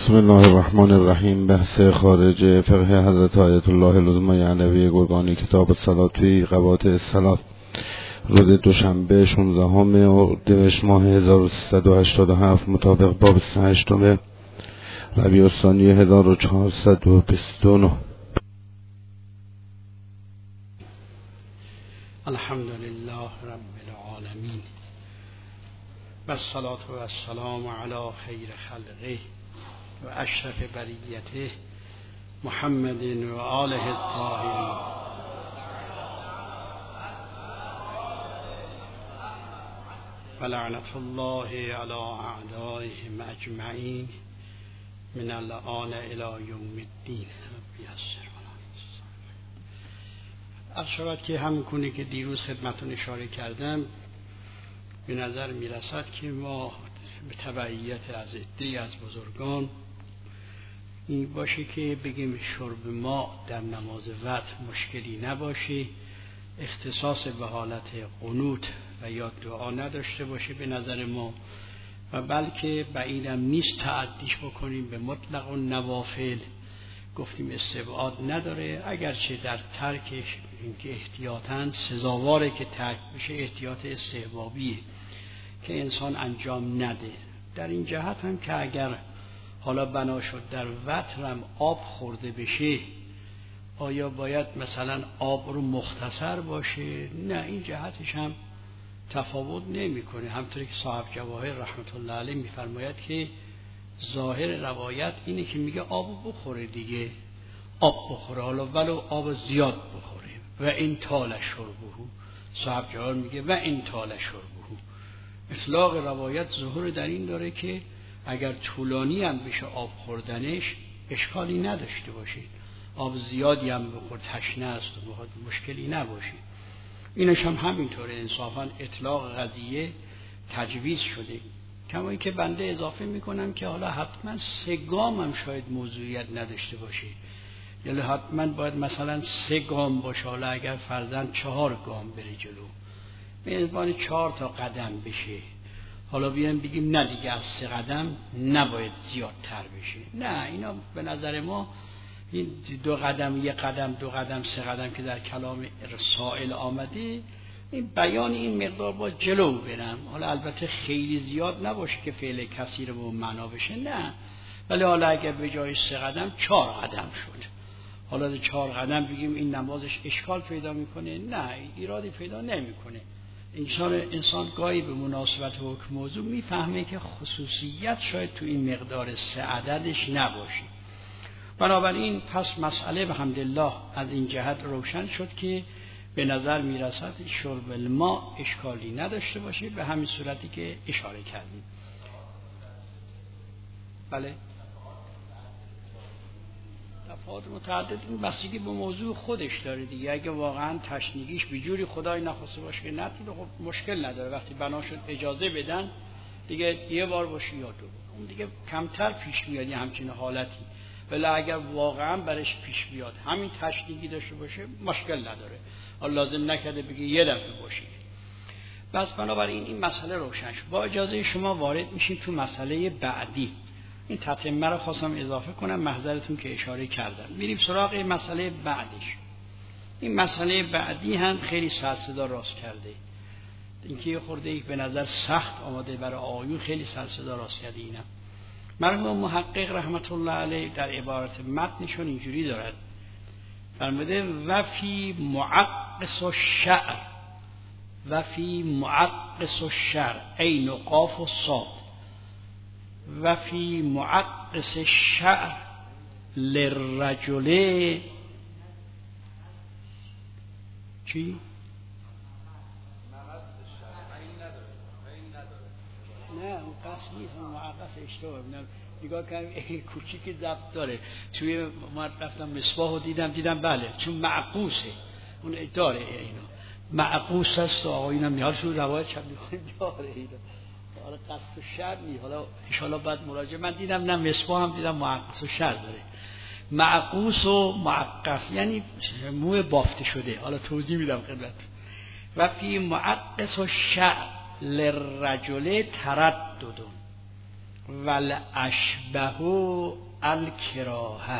بسم الله الرحمن الرحیم. بحث خارج فقه حضرت آیت الله العظمی علوی گرگانی، کتاب الصلاة فی قواطع الصلاة، روز دوشنبه 16 اردیبهشت ماه 1387 مطابق باب 28 ربیع الثانی 1429. الحمد لله رب العالمین و الصلاة و السلام علی خیر خلقه و اشرف بریته محمد و آله الطاهرین. و لعنت الله علی اعدائهم اجمعین من الآن الی یوم الدین. عرض شود که همونگونه که دیروز خدمتون اشاره کردم، به نظر می رسد که ما به تبعیت از عده‌ای از بزرگان این باشه که بگیم شرب ما در نماز وتر مشکلی نباشه، اختصاص به حالت قنوت و یا دعا نداشته باشه به نظر ما، و بلکه بعیدم نیست تعدیش بکنیم به مطلق و نوافل. گفتیم استبعاد نداره، اگرچه در ترکش اینکه احتیاطاً سزاواره که ترک بشه، احتیاط استحبابیه که انسان انجام نده. در این جهت هم که اگر حالا بنا شد در وتر هم آب خورده بشه، آیا باید مثلا آب رو مختصر باشه؟ نه، این جهتش هم تفاوت نمیکنه. همطوری که صاحب جواهر رحمت الله علیه میفرماید که ظاهر روایت اینه که میگه آب بخوره دیگه، آب بخوره، حالا ولو آب زیاد بخوره. و این طال شربه، صاحب جواهر میگه و این طال شربه. اطلاق روایت ظهور در این داره که اگر طولانی هم بشه آب خوردنش اشکالی نداشته باشه، آب زیادی هم بخور تشنه است و مشکلی نباشه. اینش هم همینطوره، انصافا اطلاق قضیه تجویز شده. کما اینکه بنده اضافه میکنم که حالا حتما 3 گام هم شاید موضوعیت نداشته باشه، یعنی حتما باید مثلا 3 گام باشه، حالا اگر فرضاً 4 گام بره جلو، میزبان 4 تا قدم بشه، حالا بیایم بگیم نه دیگه از 3 قدم نباید زیادتر بشه. نه، اینا به نظر ما این 2 قدم، 1 قدم، 2 قدم، 3 قدم که در کلام سائل آمده، این بیان این مقدار با جلو برم. حالا البته خیلی زیاد نباشه که فعل کثیر به معنا بشه، نه، ولی حالا اگر به جای 3 قدم 4 قدم شد، حالا 4 قدم بگیم این نمازش اشکال پیدا میکنه؟ نه، ایرادی پیدا نمیکنه. انسان گاهی به مناسبت حکم موضوع میفهمه که خصوصیت شاید تو این مقدار 3 عددش نباشه. بنابراین پس مسئله بحمدالله از این جهت روشن شد که به نظر میرسد شرب الماء اشکالی نداشته باشه، به همین صورتی که اشاره کردیم. بله، تفاوت متعدد این بستگی به موضوع خودش داره دیگه. اگه واقعا تشنیگیش به جوری خدای نخواسته باشه که نتونه، خب مشکل نداره. وقتی بنا شد اجازه بدن دیگه، 1 بار باشه یا 2 بار، اون دیگه کمتر پیش میاد همچین حالتی. ولی اگر واقعا برش پیش بیاد همین تشنیگی داشته باشه مشکل نداره، لازم نکرده بگه 1 دفعه باشه. بس بنابراین این مسئله روشن شد. با اجازه شما وارد میشیم تو مسئله بعدی. این تتمه رو خواستم اضافه کنم، محضرتون که اشاره کردم. میریم سراغ مسئله بعدیش. این مسئله بعدی هم خیلی سر صدا راست کرده. اینکه یه خورده به نظر سخت آمده برای آیون، خیلی سر صدا راست کرده. اینم مرحوم محقق رحمت الله علیه در عبارت متنشون اینجوری دارد فرموده: و فی معقص الشعر، و فی معقص الشعر عین و قاف و صاد، و فی معقص الشعر للرجل چی؟ نه، اون قصد نیست، اون معقص اشتباه. نگاه کردم کوچیکی ضبط داره، توی ما رفتم مصباح رو دیدم بله، چون معقوسه اون داره، اینو معقوس است. آقایون هم نیال شد روایت شب داره اینو، حالا قصد و شر نی، حالا انشاءالله بعد مراجعه. من دیدم نه مصباح هم دیدم معقوس و شر داره. معقوس و معقص یعنی موی بافته شده. حالا توضیح میدم خدمت. و فی معقص و شعر للرجل تردد، ول اشبه الکراهه.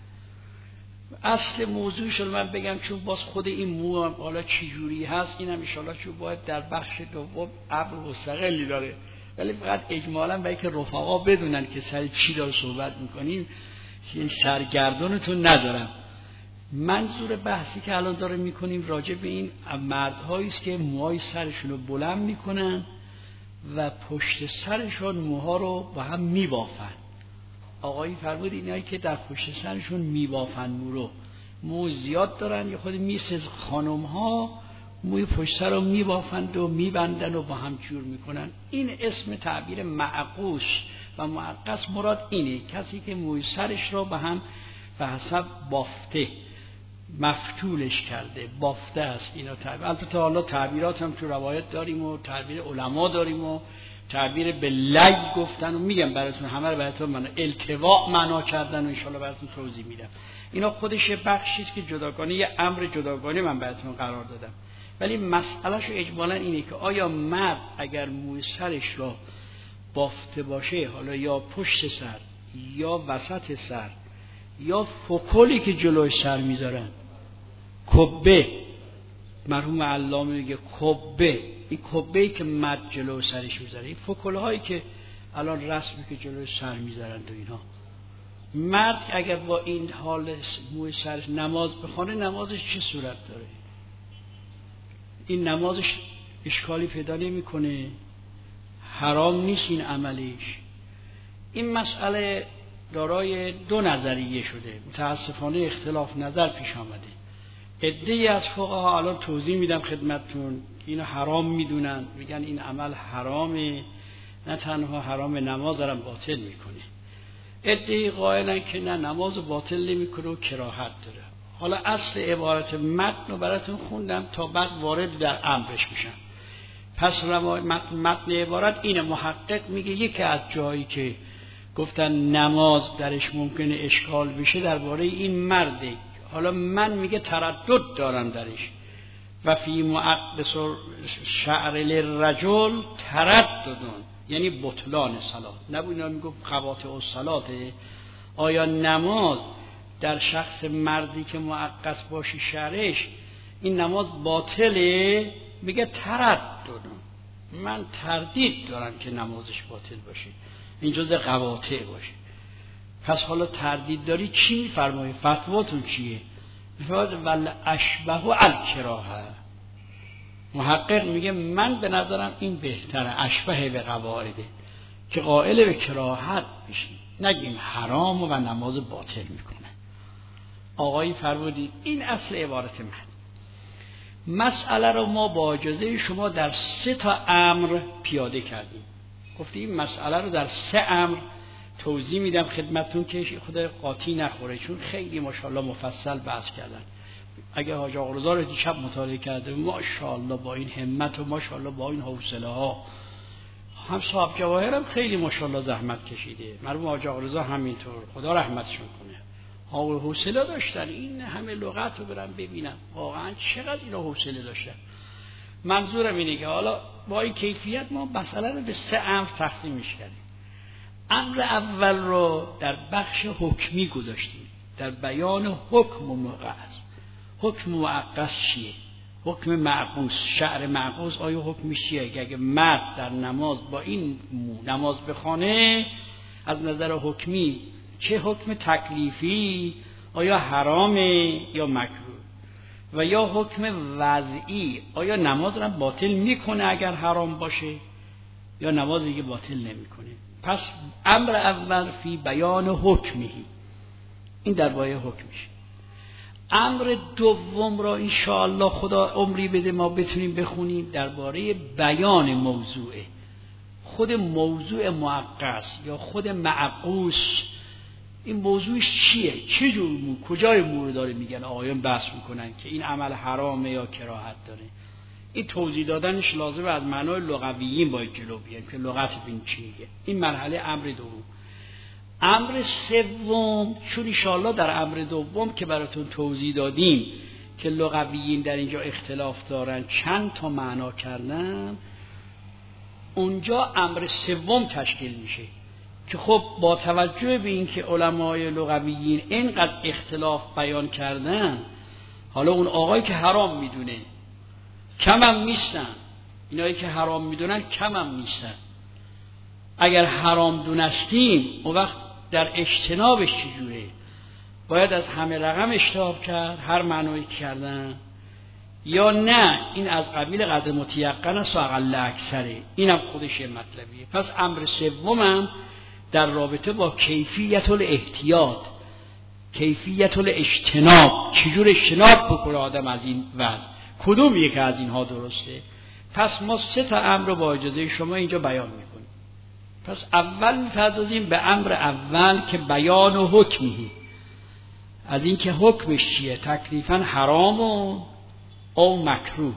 اصل موضوعش رو من بگم چون باز خود این مو حالا چی جوری هست اینم ان شاءالله چون باید در بخش دوم امر مستقلی داره، ولی فقط اجمالاً برای که رفقا بدونن که سر چی داره صحبت میکنیم این سرگردانتون ندارم. منظور بحثی که الان داره میکنیم راجع به این مردهایی است که موهای سرشون رو بلند میکنن و پشت سرشون موها رو با هم میبافن. آقایی فرمود اینایی که در پشت سرشون میبافن مو رو، مو زیاد دارن یا خود میسه خانم ها موی پشت سر رو میبافند و میبندن و با هم جور میکنن. این اسم تعبیر معقوس و معقص مراد اینه، کسی که موی سرش رو به هم به حسب بافته مفتولش کرده، بافته است. اینا تعبیر، البته حالا تعبیرات هم تو روایت داریم و تعبیر علما داریم و تعبیر به لی گفتن و میگم براتون همه رو براتون من التواء معنا کردن و ان شاءالله براتون توضیح میدم. اینا خودش بخشی است که جداگانه یه امر جداگانه من براتون قرار دادم، ولی مسئلهش اجمالاً اینه که آیا مرد اگر موی سرش را بافته باشه، حالا یا پشت سر یا وسط سر یا فکلی که جلوی سر میذارن، کبه، مرحوم علامه میگه کبه، این کبه‌ای که مرد جلوی سرش میذاره، این فکل‌هایی که الان رسمی که جلوی سر میذارند و اینها، مرد اگر با این حال موی سرش نماز بخونه نمازش چه صورت داره؟ این نمازش اشکالی پیدا نمیکنه؟ حرام نیست این عملش؟ این مسئله دارای دو نظریه شده، متاسفانه اختلاف نظر پیش آمده. عده‌ای از فقها الان توضیح میدم خدمتتون، اینو حرام میدونن، میگن این عمل حرامه، نه تنها حرام نماز هم باطل میکنه. عده‌ای قائلن که نه نماز باطل نمیکنه و کراهت داره. حالا اصل عبارت متن رو براتون خوندم تا بعد وارد در امرش میشم. پس متن عبارت اینه، محقق میگه یکی از جایی که گفتن نماز درش ممکنه اشکال بشه درباره این مرده. حالا من میگه تردد دارم درش. و فی معقص شعر للرجل ترددون، یعنی بطلان صلات. نبوینا میگه قواطع الصلات، آیا نماز در شخص مردی که معقص باشی شعرش این نماز باطله؟ میگه ترددون، من تردید دارم که نمازش باطل باشه، این جزء قواطع باشه. پس حالا تردید داری چی میفرمایی؟ فتواتون چیه؟ میفرماید ول اشبه الکراهه. محقق میگه من به نظرم این بهتره، اشبه به قواعده که قائل به کراهت بشیم، نگیم حرام و نماز باطل میکنه. آقایی فرمودی این اصل عبارت من. مسئله رو ما با اجازه شما در 3 تا امر پیاده کردیم. گفتیم مسئله رو در 3 امر توضیح میدم خدمتتون که خود قاطی نخوره، چون خیلی ماشاءالله مفصل بحث کردن. اگه حاج آقا رضا رو دیشب مطالعه کرده ماشاءالله با این همت و ماشاءالله با این حوصله ها، هم صاحب جواهر هم خیلی ماشاءالله زحمت کشیده، مرحوم حاج آقا رضا همینطور، خدا رحمتشون کنه، حوصله داشتن این همه لغت رو برن ببینن واقعا چقدر اینا حوصله داشتن. منظورم اینه که حالا با این کیفیت ما مسئله رو به 3 امر تقسیمش کردیم. امر اول رو در بخش حکمی گذاشتیم، در بیان حکم معقص. حکم معقص چیه؟ حکم معقوس، شعر معقوس آیا حکمش چیه؟ اگه مرد در نماز با این نماز بخونه از نظر حکمی چه حکم تکلیفی؟ آیا حرامه یا مکروه؟ و یا حکم وضعی، آیا نماز را باطل میکنه اگر حرام باشه یا نماز دیگه باطل نمیکنه؟ پس امر اول فی بیان حکمی، این درباره حکمش. امر دوم را ان شاء الله خدا عمری بده ما بتونیم بخونیم درباره بیان موضوعه، خود موضوع معقص یا خود معقوس، این موضوعش چیه؟ چه جور کجای مورد داره میگن آقایان بحث میکنن که این عمل حرامه یا کراهت داره. این توضیح دادنش لازمه از معنای لغویین باید جلو بیایم که لغت بین چی میگه. این مرحله امر دوم. امر سوم، چون ان شاء الله در امر دوم که براتون توضیح دادیم که لغویین در اینجا اختلاف دارن چند تا معنا کردن، اونجا امر سوم تشکیل میشه که خب با توجه به اینکه علمای لغویین اینقدر اختلاف بیان کردن، حالا اون آقایی که حرام میدونه کم هم نیستن، اینایی که حرام میدونن کم هم نیستن. اگر حرام دونستیم اون وقت در اجتنابش چجوره؟ باید از همه رقم اجتناب کرد هر معنایی کردن، یا نه این از قبیل قدر متیقن است و اقل اکثره؟ اینم خودش مطلبیه. پس امر سومم در رابطه با کیفیت الاحتیاط، کیفیت الاجتناب، چجور اجتناب بکنه آدم از این وضع، کدوم یک از اینها درسته؟ پس ما 3 تا امر رو با اجازه شما اینجا بیان میکنیم. پس اول میپردازیم به امر اول که بیان و حکمی، از این که حکمش چیه، تکلیفاً حرام او مکروه،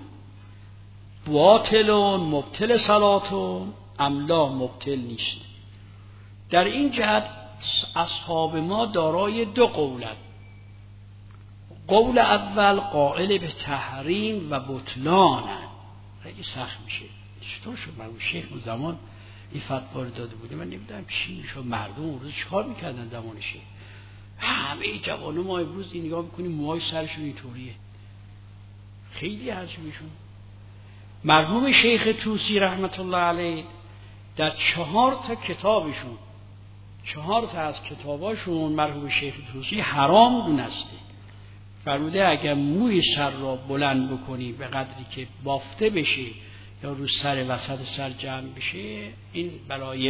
باطل مبطل صلات املا مبطل نیست. در این جهت اصحاب ما دارای 2 قولند. قول اول قائل به تحریم و بطلان، خیلی سخت میشه. چطور شد؟ من شیخ اون زمان این فتوا رو داده بوده، من نمیدونم چی میشد، مردم اون روز چیکار میکردن زمان شیخ؟ همه جوانو ما امروز این نگاه میکنیم موهای سرشون اینطوریه، خیلی عجیبشون. مرحوم شیخ طوسی رحمت الله علیه در 4 تا کتابشون، 4 تا از کتاباشون مرحوم شیخ طوسی حرام دونسته. فرموده اگر موی سر را بلند بکنی به قدری که بافته بشه یا رو سر وسط سر جمع بشه، این برای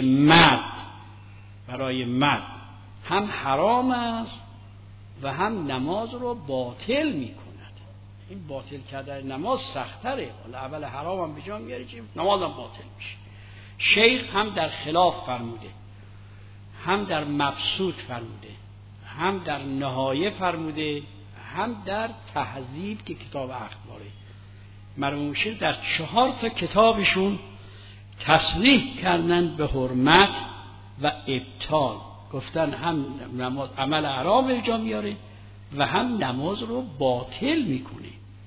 مرد هم حرام است و هم نماز رو باطل میکند. این باطل کردن نماز سختره، حالا اول حرام هم به جا میاره که نماز هم باطل میشه. شیخ هم در خلاف فرموده، هم در مبسوط فرموده، هم در نهایه فرموده، هم در تهذیب که کتاب اخباره. مرحوم شیخ در 4 تا کتابشون تصریح کردن به حرمت و ابطال، گفتن هم نماز عمل حرام به جا میاره و هم نماز رو باطل میکنه.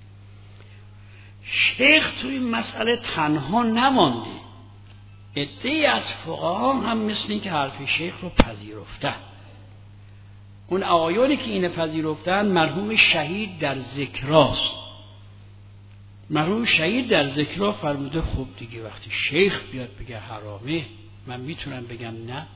شیخ توی این مسئله تنها نمانده، عده‌ای از فقها هم مثل این که حرف شیخ رو پذیرفتن. اون آقایانی که اینو پذیرفتن مرحوم شهید در ذکراست. مرحوم شهید در ذکرا فرموده خب دیگه وقتی شیخ بیاد بگه حرامه، من میتونم بگم نه؟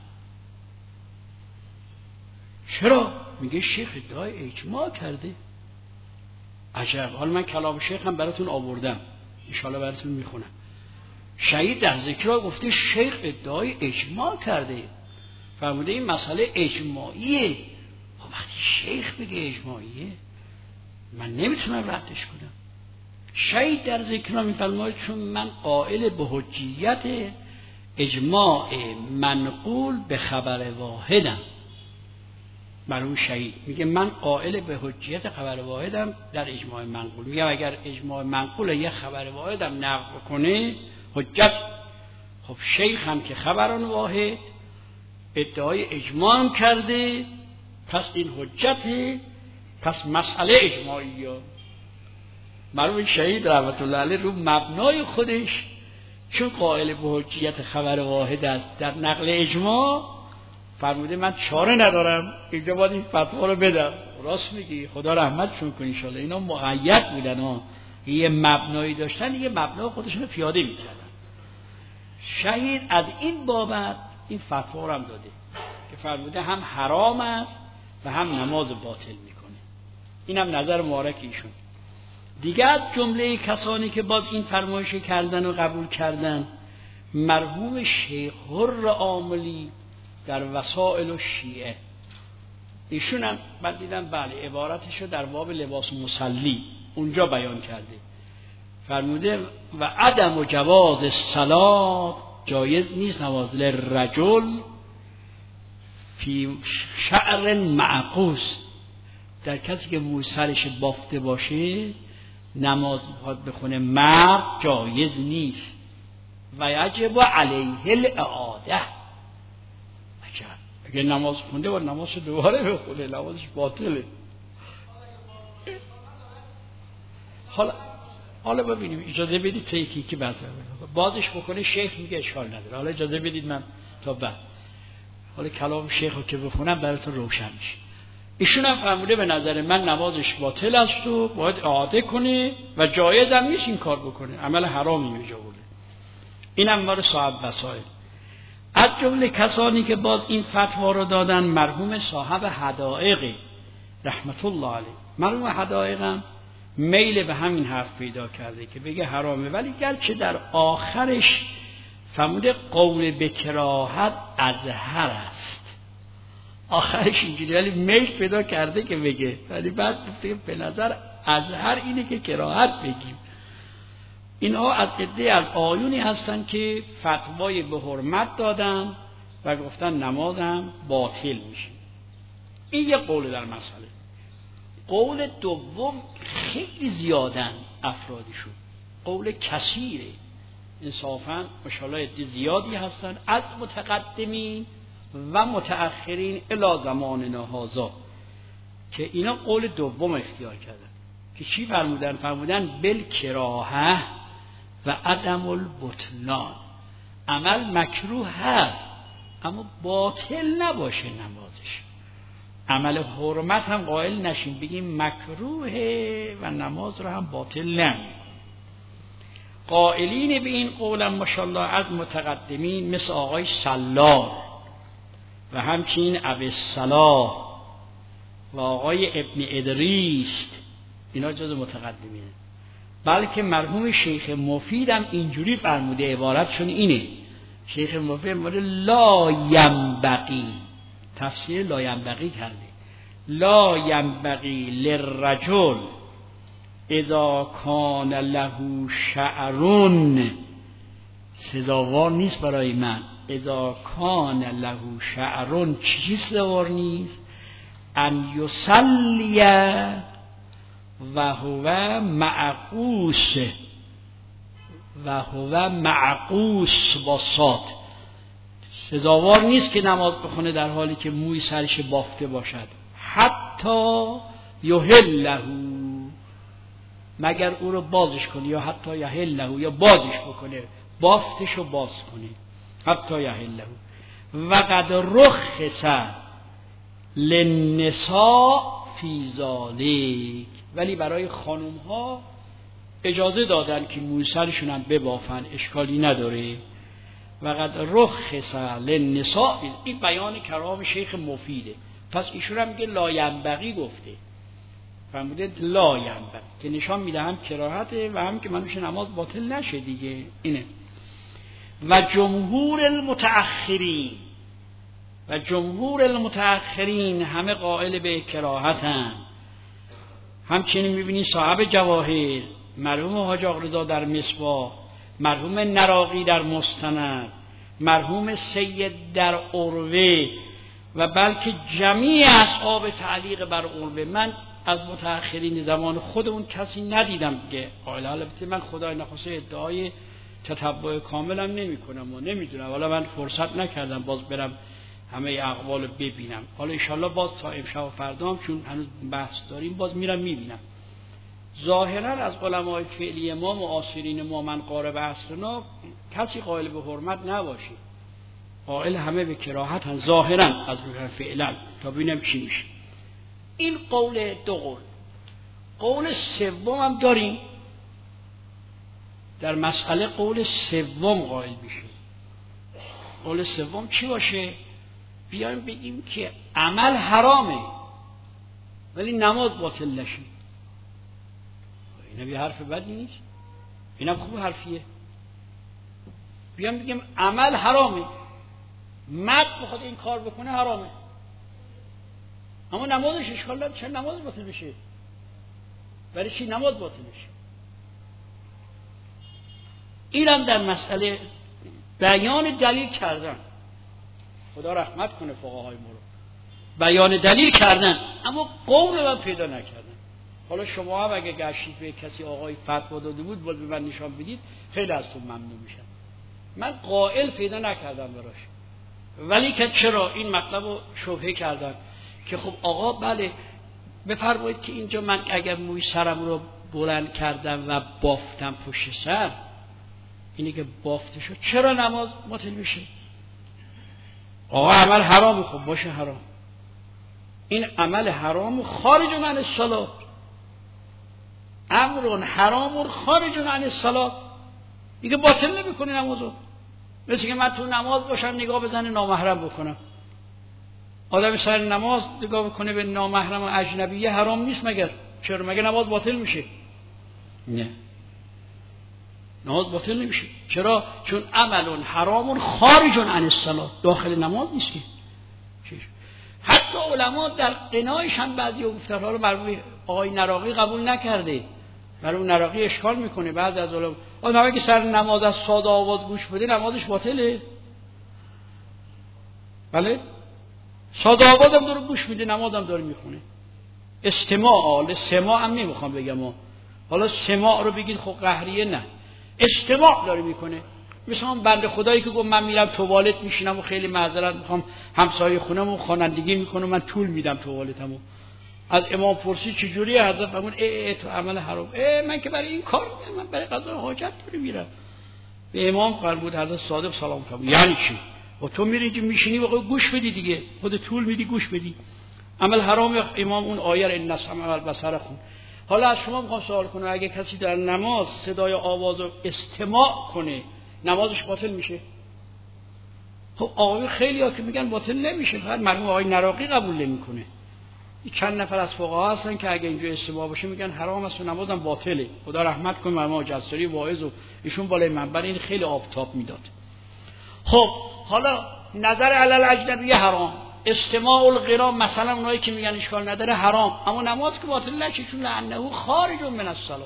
چرا؟ میگه شیخ ادعای اجماع کرده. عجب. حالا من کلام شیخ هم براتون آوردم، انشاءالله براتون میخونم. شهید در ذکرها گفته شیخ ادعای اجماع کرده، فرموده این مسئله اجماعیه. خب وقتی شیخ بگه اجماعیه من نمیتونم ردش کنم. شهید در ذکرها میفرماید چون من قائل به حجیت اجماع منقول به خبر واحدم. مرحوم شهید میگه من قائل به حجیت خبر واحدم در اجماع منقول. میگه اگر اجماع منقول یه خبر واحدم نقل کنه حجت. خب شیخ هم که خبران واحد ادعای اجماع هم کرده، پس این حجته، پس مسئله اجماعیه. مرحوم شهید رحمت الله علیه رو مبنای خودش چون قائل به حجیت خبر واحد است در نقل اجماع، فرموده من چاره ندارم، اینجا باید این فتوا رو بدم. راست میگی، خدا رحمتشون کنه ان شاء الله. اینا مقید بودن ها، یه مبنایی داشتن، یه مبنا خودشون پیاده میکردن. شهید از این بابت این فتوا رو هم داده که فرموده هم حرام است و هم نماز باطل میکنه. اینم نظر مبارک ایشون. دیگر جمله کسانی که باز این فرمایش کردن و قبول کردن، مرحوم شیخ حر عاملی در وسائل الشیعه، ایشون هم من دیدم بله عبارتشو در باب لباس مصلی اونجا بیان کرده. فرموده و عدم و جواز الصلاة، جایز نیست نماز للرجل فی شعر معقوس، در کسی که موی سرش بافته باشه نماز بخواد بخونه مرد جایز نیست. و یجب علیه الاعاده، اگه نماز خونده و نمازش دوباره بخونه نمازش باطله. حالا ببینیم، اجازه بدید تا یکی که بازش بکنه. شیخ میگه اشکال نداره، حالا اجازه بدید من تا بعد. حالا کلام شیخ رو که بخونم براتون روشن میشه. ایشون هم فرموده به نظر من نمازش باطل است و باید اعاده کنه و جایز هم نیست این کار بکنه، عمل حرامی میجا بوده. این هم مال صاحب وسائل. از جمله کسانی که باز این فتوا رو دادن مرحوم صاحب حدائق رحمت الله علیه. مرحوم حدائق هم میل به همین حرف پیدا کرده که بگه حرامه، ولی گرچه در آخرش فرموده قول به کراهت اظهر است، آخرش اینجوری، ولی میل پیدا کرده که بگه، ولی بعد گفته به نظر اظهر اینه که کراهت بگیم. اینها از عده از آیونی هستن که فتوای به حرمت دادن و گفتن نمازم باطل میشه. این یک قول در مسئله. قول دوم خیلی زیادن افرادشون، قول کثیره، انصافاً ماشاءالله عده زیادی هستن از متقدمین و متأخرین الی زماننا هذا که اینا قول دوم اختیار کردن که چی فرمودن؟ فرمودن بالکراهه و عدم البطلان، عمل مکروه هست اما باطل نباشه نمازش. عمل حرمت هم قائل نشیم بگیم مکروهه و نماز رو هم باطل نمیم. قائلین به این قولم ماشاءالله از متقدمین مثل آقای سلار و همچنین ابی صلاح و آقای ابن ادریس، اینا جز متقدمینه. بلکه مرحوم شیخ مفید هم اینجوری فرموده، عبارتشون اینه، شیخ مفید فرموده لا ینبغی، تفسیر لا ینبغی کرده، لا ینبغی للرجل اذا کان له شعرون، سزاوار نیست برای من، اذا کان له شعرون، چی سزاوار نیست؟ ان یصلی و هو معقوس، و هو معقوس با صاد، سزاوار نیست که نماز بخونه در حالی که موی سرش بافته باشد، حتی یحله، مگر او رو بازش کنه، یا حتی یحله، یا بازش بکنه، بافتش رو باز کنه، حتی یحله. و قد رخص للنساء فی ذلک، ولی برای خانم ها اجازه دادن که موی سرشون هم ببافن، اشکالی نداره. و قد رخص للنساء، این بیان کلام شیخ مفیده. پس ایشون هم میگه لا ینبغی گفته، فرموده لا ینبغی، که نشان میده هم کراهته و هم که منوش نماز باطل نشه دیگه. اینه. و جمهور المتأخرین، و جمهور المتأخرین همه قائل به کراهتن. همچنین میبینی صاحب جواهر، مرحوم حاج آقا رضا در مصباح، مرحوم نراقی در مستند، مرحوم سید در عروه و بلکه جمیع اصحاب تعلیق بر عروه. من از متأخرین زمان خودمون کسی ندیدم که قائل، البته من خدای نخواسته ادعای تتبع کاملم نمی کنم و نمیدونم، حالا من فرصت نکردم باز برم همه اقوال رو ببینم. حالا انشالله باز تا امشب و فردا هم چون هنوز بحث داریم باز میرم میبینم. ظاهرا از علمای فعلی ما، معاصرین ما، من قارب عصرنا، کسی قائل به حرمت نباشه، قائل همه به کراهت هم ظاهرا از روح فعلا، تا ببینم چی میشه. این قول دو قول. قول سوم هم داریم در مسئله، قول سوم قائل بشیم. قول سوم چی باشه؟ بیایم بگیم که عمل حرامه ولی نماز باطل نشه. اینم یه حرف بدی نیست، اینم خوب حرفیه. بیایم بگیم عمل حرامه، مرد بخواد این کار بکنه حرامه، اما نمازش اشکال نداره. چرا نماز باطل بشه؟ برای چی نماز باطل بشه؟ اینم در مسئله بیان دلیل کردن. خدا رحمت کنه فقهای ما رو، بیان دلیل کردن اما قول من پیدا نکردن. حالا شما هم اگه گشتید به کسی آقای فتوا داده بود باز به من نشان بدید، خیلی از تو ممنون میشم. من قائل پیدا نکردم براش، ولی که چرا این مطلب رو شبهه کردن که خب آقا بله بفرمایید که اینجا من اگر موی سرم رو بلند کردم و بافتم پشت سر، اینه که بافته شد، چرا نماز باطل میشه؟ آقا عمل حرام، خب باشه حرام، این عمل حرام خارج عن الصلاة، امر حرام خارج عن الصلاة، دیگه باطل نمیکنی نمازو. مثل که من تو نماز باشم نگاه بزنه نامحرم بکنم. آدم سر نماز نگاه بکنه به نامحرم و اجنبیه حرام نیست مگر؟ چرا؟ مگه نماز باطل میشه؟ نه، نماز باطل نمیشه. چرا؟ چون عمل حرام خارج عن الصلاة، داخل نماز نیست. حتی علما در قنایش هم بعضی گفتارها رو برای آقای نراقی قبول نکرده. برای نراقی اشکال میکنه بعضی از علما. آدمی که سر نماز از ساده آواز گوش بده نمازش باطله. بله؟ ساده آواز هم داره گوش میده، نماز هم داره میخونه. استماع، سماع هم نمیخوام بگم، حالا سماع رو بگید خب قهریه، نه، استماع داره میکنه. مثل اون بنده خدایی که گفت من میرم توالت میشینم و خیلی معذرت میخوام همسایه خونمو خوانندگی میکنه، من طول میدم توالتمو. از امام پرسید چجوری؟ حضرت فرمود تو عمل حرام. من که برای این کار میرم، من برای قضا حاجت داری میرم. به امام فرمود حضرت صادق سلام فرمود یعنی چی؟ و تو میری اینجا میشینی و گوش بدی دیگه، خود طول میدی گوش بدی. عمل حرام. امام اون آیه ان السمع والبصر خون. حالا از شما میخوام سوال کنم، اگه کسی در نماز صدای آواز رو استماع کنه نمازش باطل میشه؟ خب آقای خیلی ها که میگن باطل نمیشه، فقط مرحوم آقای نراقی قبول نمیکنه. چند نفر از فقها هستن که اگه اینجا استماع باشه میگن حرام است و نمازم باطله. خدا رحمت کنه مرحوم جساری واعظ، و ایشون بالای منبر این خیلی آفتاب میداد. خب حالا نظر علی الاجنبی حرام، استماع القرآن مثلا اونایی که میگن اشکال نداره حرام، اما نماز که باطل نشه چون لعنه خارج من الصلاة.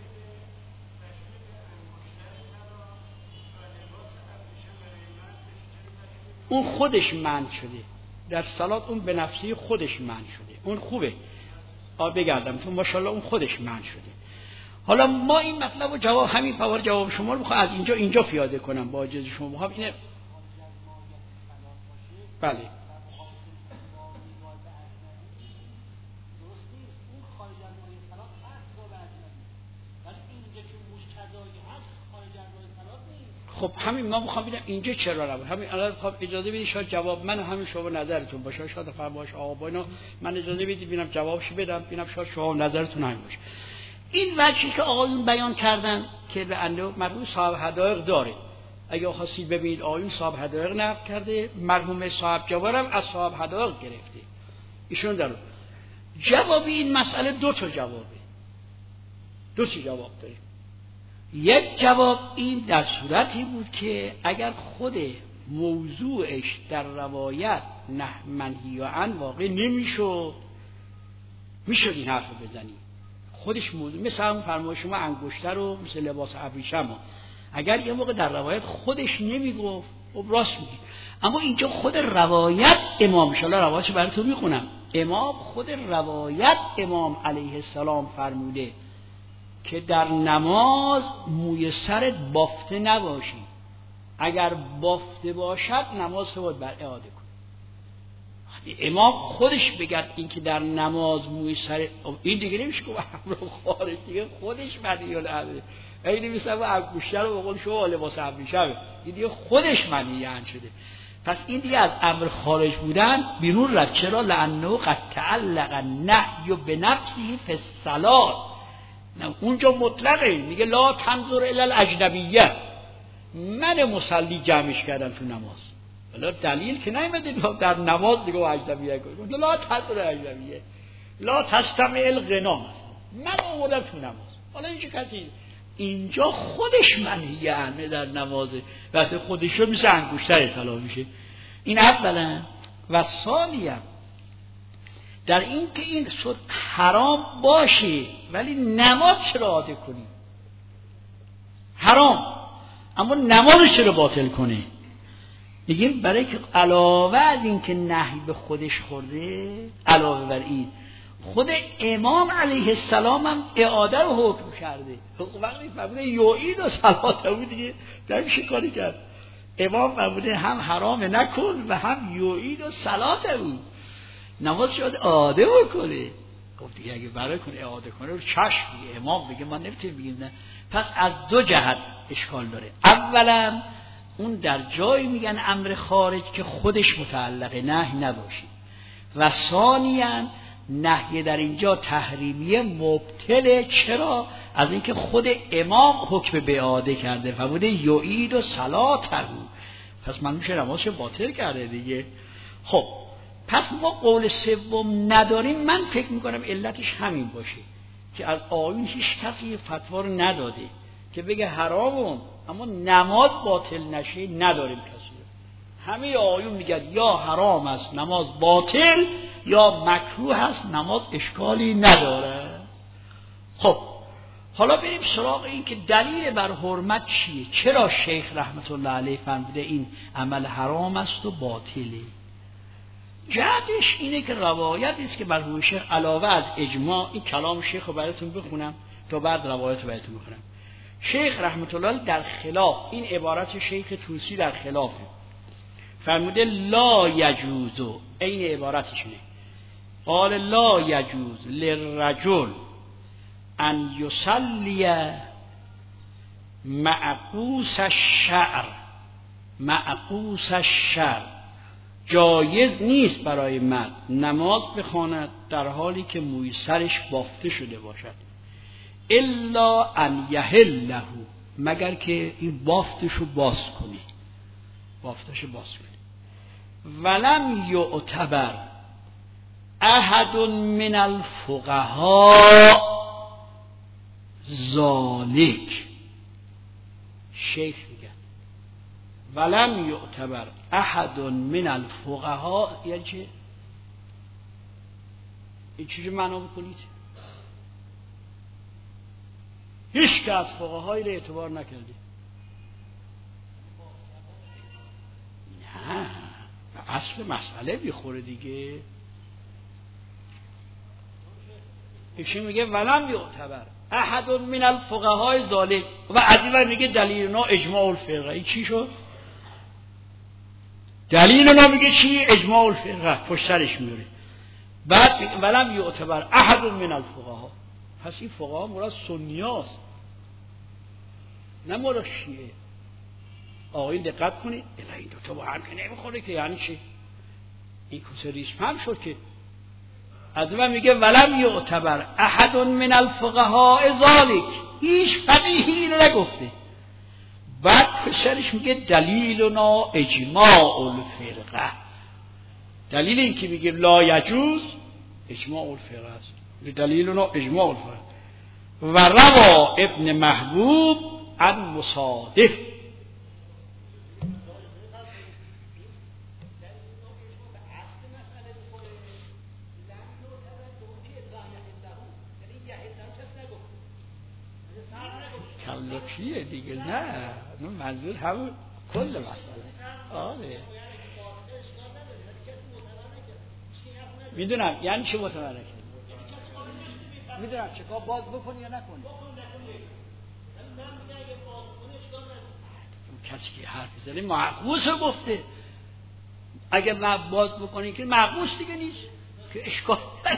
اون خودش منع شده در صلات، اون به نفسی خودش منع شده، اون خوبه. بگردم تو ماشاءالله اون خودش منع شده. حالا ما این مطلب و جواب همین فوار جواب شما رو بخوام از اینجا پیاده کنم با اجازه شما. بخوام اینه بله خب همین ما میخوام ببینم اینجا چرا نبود. همین الان خب اجازه بدید شاید جواب من همین شما نظرتون باشه، شاید فرمایش آقا اینا من اجازه بدید ببینم جوابش بدم، ببینم شاید شما نظرتون همین باشه. این وجهی که آقایون بیان کردن که به اندازه مرحوم صاحب حدایق داره، اگه خواستید ببینید آقایون صاحب حدایق نقل کرده، مرحوم صاحب جواهر هم از صاحب حدایق گرفته ایشون داره. جواب این مسئله دو تا جواب داره. یک جواب این در صورتی بود که اگر خود موضوعش در روایت نه منهی عن واقع نمیشد، میشد این حرف رو بزنی خودش موضوع، مثل هم فرمایش شما انگشتر رو مثل لباس ابریشم، اگر یه موقع در روایت خودش نمیگفت خب راست میگی. اما اینجا خود روایت امام، ان شاءالله روایتش براتون میخونم، امام خود روایت امام علیه السلام فرموده که در نماز موی سرت بافته نباشی، اگر بافته باشد نماز تو باید بر اعاده کن. امام خودش بگرد این که در نماز موی سر، این دیگه نمیشه که امر خارج، دیگه خودش منهی الامره. این نمیشه و انگشتر رو به قول شما لباس ابریشمه، این دیگه خودش منهی عن شده. پس این دیگه از امر خارج بودن بیرون رفت. چرا؟ لانه قد تعلق النهی بنفسه فی الصلاة. اونجا مطلقه، میگه لا تنظر الی الاجنبیه، من مصلی جمعش کردم تو نماز، ولی دلیل که نیامده در نماز دیگه اجنبیه کنه، لا تنظر اجنبیه، لا تستمع الغنا، من آوردم تو نماز. حالا این چه کسی اینجا خودش منهی عنه در نمازه، وقتی خودش رو میشه انگشتر اطلاع میشه. این اولا. و ثانیا در این که این صد حرام باشه ولی نماز چرا عاده کنی؟ حرام اما نماز چرا باطل کنه؟ میگیم برای که علاوه از این که نهی به خودش خورده، علاوه بر این خود امام علیه السلام هم اعاده رو حکم کرده. وقتی فرموده یعید و صلاته بود دیگه نمیشه کاری کرد. امام فرموده هم حرام نکن و هم یعید و صلاته بود، نماز شاید اعاده بکنه. گفت دیگه اگه برای کنه اعاده کنه رو چشم دیگه. امام بگه ما نمیتونیم بگیم نه. پس از دو جهت اشکال داره. اولا اون در جایی میگن امر خارج که خودش متعلق نهی نباشه. و ثانیاً نهی در اینجا تحریمیه مبطله. چرا؟ از اینکه خود امام حکم به اعاده کرده فرموده یعید و صلاته، پس من میشه نمازش باطل کرده دیگه. خب پس ما قول سوم نداریم. من فکر میکنم علتش همین باشه که از آیون هیچ کسی فتوا رو نداده که بگه حرامون اما نماز باطل نشه. نداریم کسی. همه آیون میگن یا حرام است نماز باطل یا مکروه است نماز اشکالی نداره. خب حالا بریم سراغ این که دلیل بر حرمت چیه؟ چرا شیخ رحمت الله علیه فرموده این عمل حرام است و باطله؟ جهتش اینه که روایت است که مرحوم شیخ علاوه از اجماع، این کلام شیخ رو براتون بخونم تا بعد روایت رو براتون بخونم. شیخ رحمت الله در خلاف این عبارت شیخ طوسی در خلافه فرموده لا یجوز، این عبارتشونه، قال لا یجوز للرجل ان یصلی معقوس الشعر. معقوس الشعر جایز نیست برای مرد نماز بخواند در حالی که موی سرش بافته شده باشد، الا ان یحله، مگر که این بافتشو باز کنه، بافتشو باز کنه. ولم یعتبر احد من الفقهاء ذالک. شیخ میگن ولم یعتبر احد من الفقهاء، یعنی چه؟ این چیزی معنا بکنید هیچ که از فقهایی رو اعتبار نکرده. نه اصل مسئله بیخوره دیگه. ایشون میگه ولم یعتبر احد من الفقهاء ذالک و عجیبا میگه دلیلنا اجماع الفقه. این چی شد؟ دلیلنا میگه چی؟ اجماع الفقه، پشت سرش میاره. بعد ولم یعتبر احد من الفقهاء، پس این فقها مراد سنیاست نه مراد شیعه. آقایون دقت کنید، این دوتا با هم که نمیخوره که. یعنی چی؟ این کوسه ریش فهم شد که از من میگه ولم یعتبر احد من الفقهاء ذالک، هیچ فقیهی رو نگفته. بعد پسرش میگه دلیلنا اجماع الفقه. دلیل این که میگه لا یجوز اجماع الفقه است. دلیلنا اجماع الفقه. و روا ابن محبوب عن مصادف. کلکیه دیگه، نه منظور همون کل مسئله. آره میدونم یعنی چه متمرکه، میدونم چه کار باز بکنی یا نکنی. کسی که حرف بزنه معقوس گفته، اگر باز بکنی که معقوس دیگه نیست که اشکال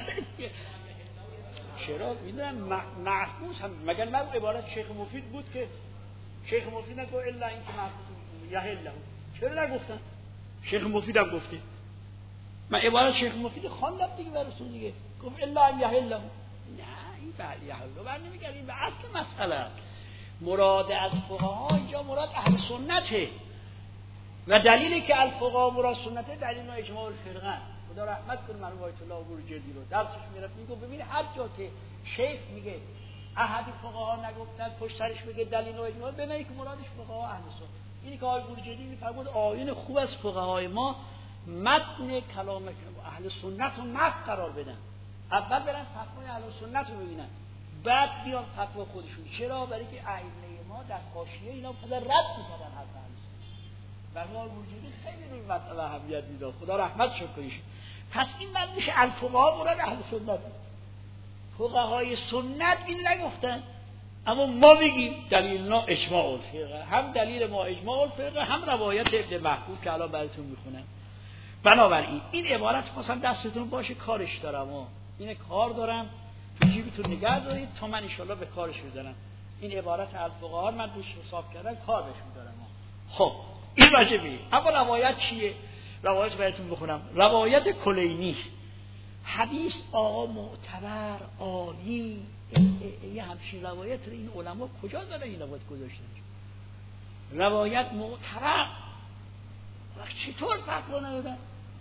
چرا؟ میدونم معقوس هم مگر نه عبارت شیخ مفید بود که شیخ مفید نگو الا این که معقوس یحله. چرا نگفتن؟ شیخ مفید هم گفته. من عبارت شیخ مفید خواندم دیگه براتون دیگه، گفت الا ان یحله. نه این بعد یحله بر نمیگردیم به اصل مسئله. مراد از فقها اینجا مراد اهل سنته و دلیلی که الفقها مراد سنته دلیل اجماع الفقه. خدا رحمت کنه مرحوم آیت الله بروجردی رو درسش میرفت میگه ببین هر جا که شیخ میگه احد فقها نگفتن پشت سرش میگه دلیل و اجماع، ببینید که مرادش فقها اهل سنت. اینی که آیت بروجردی میفرمود آیین خوب از فقهای ما متن کلام اهل سنت رو متن قرار بدن، اول برن فتوای اهل سنت رو ببینن بعد بیان فتوا خودشون. چرا؟ برای که ائمه ما در حاشیه اینا خود رد میکردن حرف اهل سنت. مرحوم بروجردی خیلی روی مسئله اهمیت میداد، خدا رحمت شد کنیش. پس این معنی میشه الفقها مراد اهل سنت. فقهای سنت این نگفتن، اما ما میگیم دلیلنا اجماع الفقه. هم دلیل ما اجماع الفقه، هم روایت ابن محبوب که الان براتون میخونم. بنابراین این عبارت خواستم دستتون باشه، کارش دارم این کار دارم تو جیبتون نگه دارید تا من انشالله به کارش بزنم. این عبارت الفقها من روش حساب کردم، کار بهش میدارم. خب این واجبه. اما روایت چیه؟ روایت براتون بخونم. روایت کلینی، حدیث آقا معتبر عالی، یه همچین روایت رو این علما کجا دارن این روایت گذاشتن؟ روایت معتبر و چطور فتوا ندادن؟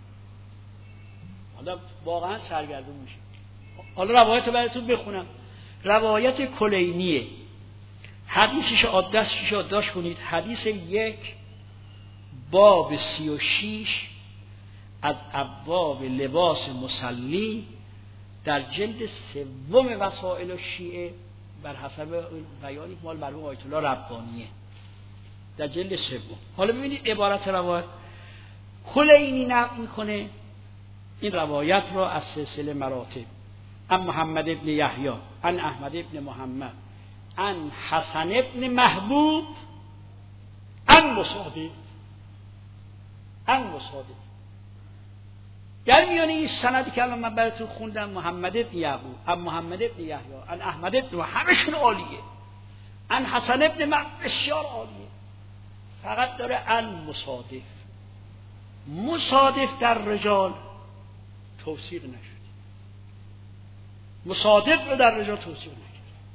حالا واقعا سرگردون میشه. حالا روایت رو براتون بخونم. روایت کلینیه، حدیثش دستش یادداشت کنید. حدیث 1 باب 36 از ابواب لباس مصلی در جلد 3 وسائل الشیعه بر حسب بیانی مال مرحوم آیت الله ربانیه در جلد 3. حالا ببینید عبارت روایت کلینی نقل میکنه این روایت را از سلسله مراتب. عن محمد ابن یحیی عن احمد ابن محمد عن حسن ابن محبوب عن مصادف در میان این سندی که الان من براتون خوندم محمد ابن یعقوب عن محمد ابن یحیی عن احمد ابن همشون عالیه، عن حسن ابن محبوب بسیار عالیه، فقط داره عن مصادف در رجال توثیق نشد، مصادف رو در رجال توثیق نشد،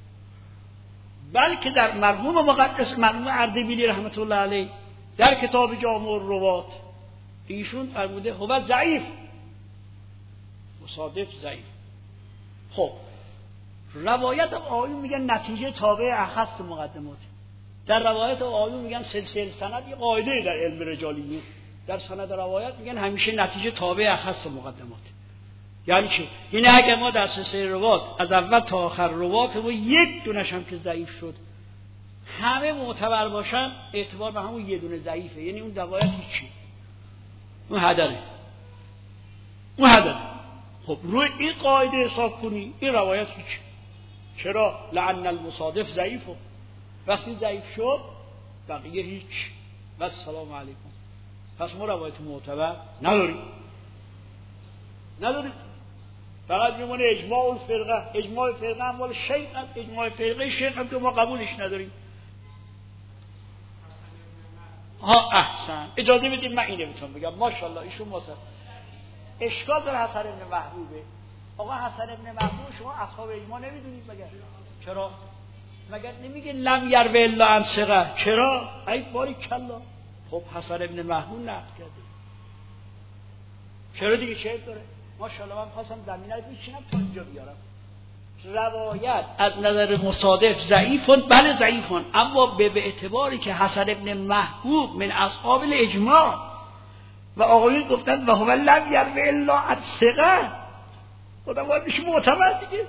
بلکه در مرحوم مقدس مرحوم اردبیلی رحمت الله علیه در کتاب جامع الروات ایشون فرموده هو ضعیف، مصادف ضعیف. خب روایت آیون میگن نتیجه تابع اخص مقدمات، در روایت آیون میگن سلسله سند، یه قاعده در علم رجالیه در سند روایت میگن همیشه نتیجه تابع اخص مقدمات. یعنی چی؟ یعنی اگه ما در سلسله روات از اول تا آخر روات و یک دونش هم که ضعیف شد همه معتبر باشن، اعتبار به همون یه دونه ضعیفه، یعنی اون روایت هیچی، اون هدره. خب روی این قاعده حساب کنی این روایت هیچی. چرا؟ لعن المصادف ضعیفه، وقتی ضعیف شد بقیه هیچ. و السلام علیکم. پس ما روایت معتبر نداریم. فقط میمونه اجماع الفرقه. اجماع فرقه هم مال شیخ هم، اجماع فرقه شیخ هم که ما قبولش نداریم. احسن، اجازه بدید من اینه میتونم بگم ماشاءالله ایشون واسه اشکال داره حسن ابن محبوبه. آقا حسن ابن محبوب شما اصحاب ایمان نمیدونید مگر؟ چرا؟ مگر نمیگه لم یروی الا عن ثقه؟ چرا؟ ای باری کلا. خب حسن ابن محبوب نقل کرده، چرا دیگه شیخ داره؟ ماشاءالله من خواستم زمینه رو بچینم تا اینجا بیارم. روایت از نظر مصادف ضعیفون، بله ضعیفون، اما به اعتباری که حسن ابن محبوب من اصحاب الاجماع و آقایون گفتن و هو لم یروی الا عن ثقه، خدا باید میشه معتبر دیگه.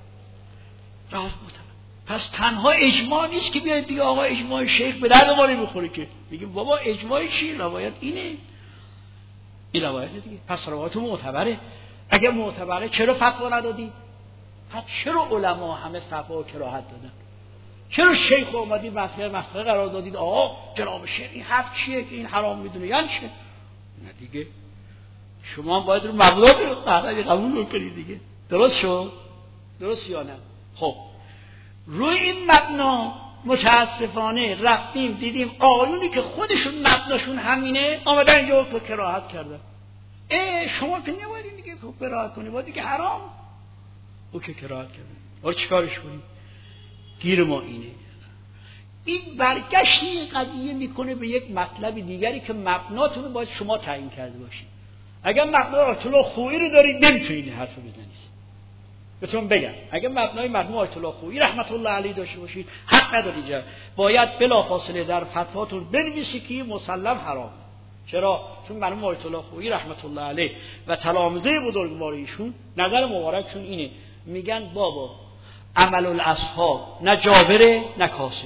پس تنها اجماع نیست که بیاید دیگه آقا اجماع شیخ به درد ما نمیخوره که بگیم بابا اجماع چی؟ روایت اینه، این روایت دیگه. پس روایت معتبره. اگه معتبره چرا فتوا ندادی؟ چرا علما همه فتوا و کراهت دادن؟ چرا شیخ اومدید مسئله قرار دادید آقا جناب شیخ این حرف چیه که این حرام میدونه؟ یعنی چه؟ نه دیگه شما هم باید رو مبلغ قبول کنید دیگه. درست شد؟ درست یا نه؟ خب روی این مبنا متاسفانه رفتیم دیدیم آقایونی که خودشون مبناشون همینه آمدن اینجا که کراهت کردن. شما که نباید دیگه کراهت کنی، باید دیگه حرام او که کراهت کردن. حالا چیکارش کنیم؟ گیر ما اینه. این برگشت این قضیه میکنه به یک مطلب دیگری که مبناتون رو باید شما تعیین کرده باشید. اگر مبنای آیت الله خویی رو دارید نمیتونید این حرف رو بزنید. بهتون بگم اگر مبنای مرحوم آیت الله خویی رحمت الله علیه داشته باشید حق ندارید، باید بلافاصله در فتواتون بنویسید که مسلم حرام. چرا؟ چون مرحوم آیت الله خویی رحمت الله علیه و تلامذه بزرگوار ایشون نظر مبارکشون اینه، میگن بابا عمل الاصحاب نه جابره نه کاسر،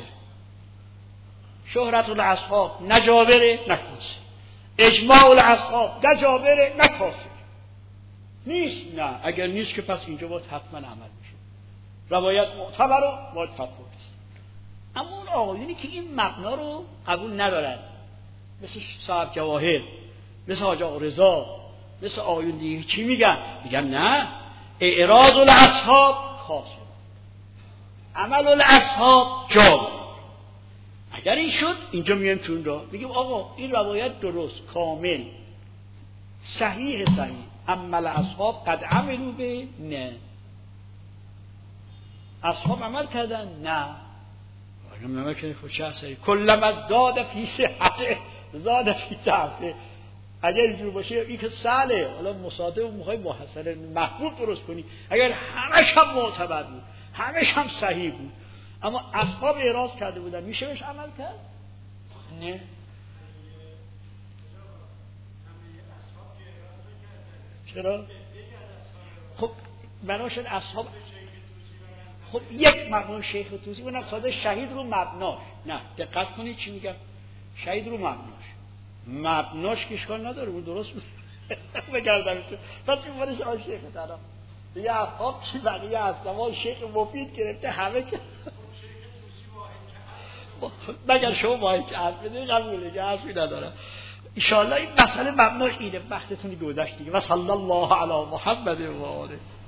شهرت الاصحاب نه جابره نه کاسر، اجماع الاصحاب نه جابره نه کاسر. نیست؟ نه. اگر نیست که پس اینجا باید حتما عمل میشه. روایت معتبر رو باید فتوا بده. اما اون آقایونی که این مبنا رو قبول ندارن، مثل صاحب جواهر، مثل حاج آقا رضا، مثل آقایون دیگه چی میگن؟ میگن نه، اعراض الاصحاب کاسر، عمل الاصحاب جابر. اگر این شد اینجا میایم تو را میگیم آقا این روایت درست کامل صحیح اما اصحاب قد عملوا به نه اصحاب عمل کردن نه نمه که خود چه اثری کلم از داد فی صحته زاد فی ضعفه. اگر اینجور باشه این که سهله حالا مصادف و میخوای با حسن محبوب درست کنی اگر همش هم معتبر بود همش هم صحیح بود اما اصحاب اعراض کرده بودن میشه بهش عمل کرد؟ نه. چرا؟ خب بناشد اصحاب خب یک مبنا شیخ توسی اونم ساده شهید رو مبناش. نه دقت کنید چی میگم شهید رو مبناش که اشکال نداره اون درست بود بگردم پس این بارش آن شیخ طرف دیگه اصحاب چی بقیه اصلا شیخ مفید گرفته همه که مگر شما باید که حرف بده قبوله که حرفی ندارم انشاءالله این مسئله مبناش اینه وقتتون گذشت دیگه و صلی الله علی محمد و آله.